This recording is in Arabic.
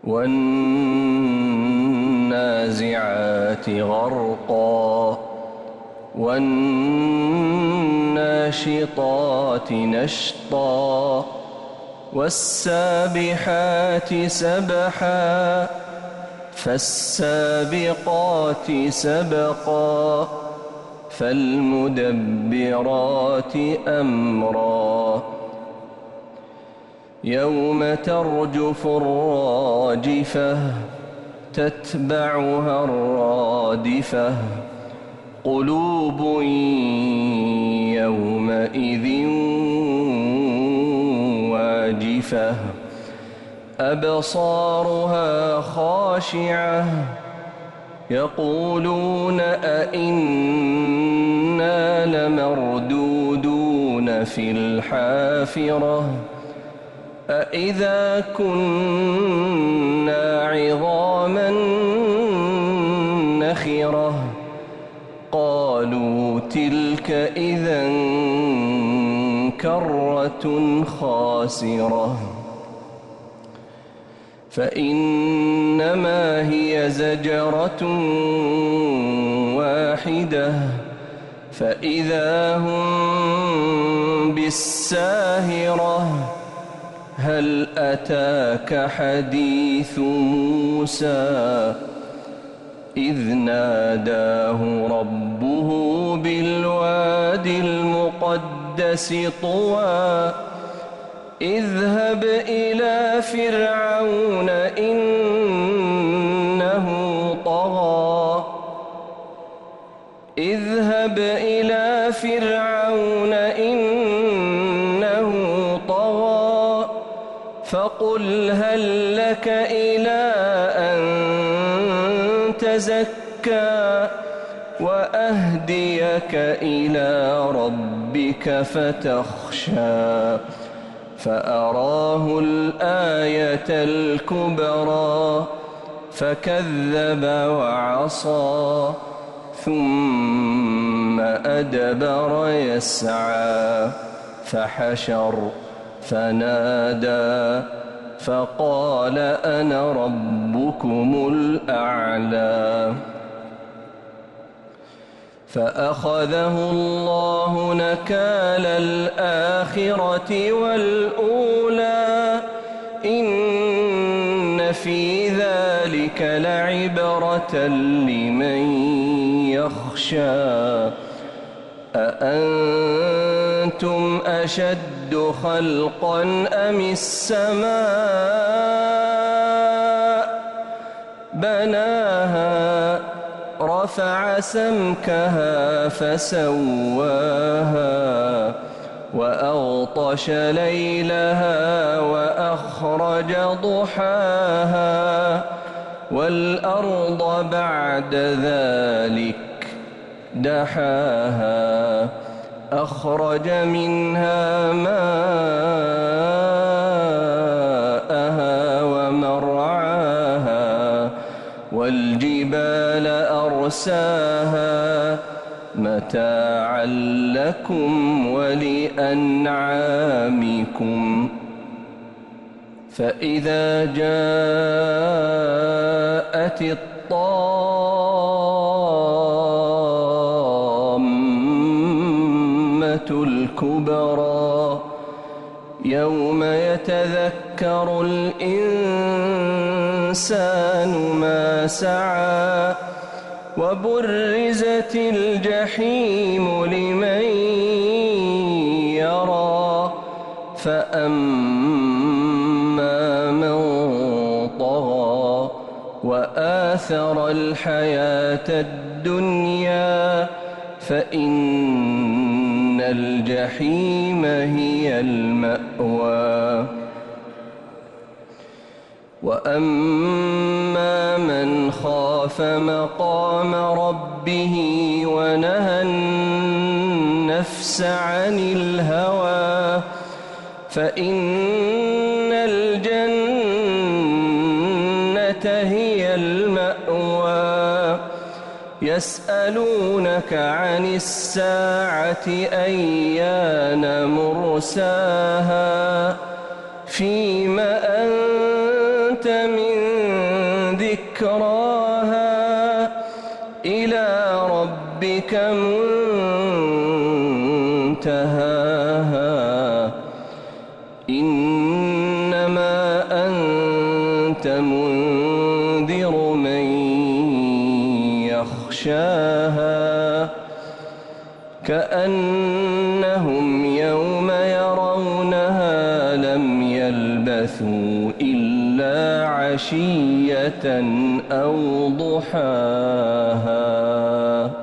والنازعات غرقا والناشطات نشطا والسابحات سبحا فالسابقات سبقا فالمدبرات أمرا يوم ترجف الراجفة تتبعها الرادفة قلوب يومئذ واجفة أبصارها خاشعة يقولون أئنا لمردودون في الحافرة أئذا كنا عظاما نخرة قالوا تلك إذا كرة خاسرة فإنما هي زجرة واحدة فإذا هم بالساهرة هل أتاك حديث موسى إذ ناداه ربه بالواد المقدس طوى اذهب إلى فرعون إنه طغى اذهب إلى فرعون إنه طغى فقل هل لك إلى أن تزكى وأهديك إلى ربك فتخشى فأراه الآية الكبرى فكذب وعصى ثم أدبر يسعى فحشر فنادى فقال أنا ربكم الأعلى فأخذه الله نكال الآخرة والأولى إن في ذلك لعبرة لمن يخشى أأنتم أشد خلقا أم السماء بناها رفع سمكها فسواها وأغطش ليلها وأخرج ضحاها والأرض بعد ذلك دحاها أخرج منها ماءها ومرعاها والجبال أرساها متاعا لكم ولأنعامكم فإذا جاءت الطامة الكبرى يوم يتذكر الإنسان ما سعى وبرزت الجحيم لمن يرى فأما من طغى وآثر الحياة الدنيا فإن الجحيم هي المأوى وأما من خاف مقام ربه ونهى النفس عن الهوى فإن الجنة هي المأوى يسألونك عن الساعة أيان مرساها فيم أنت من ذكراها إلى ربك منتهاها إنما أنت منذر من يخشاها كأنهم يوم يرونها لم يلبثوا إلا عشية أو ضحاها.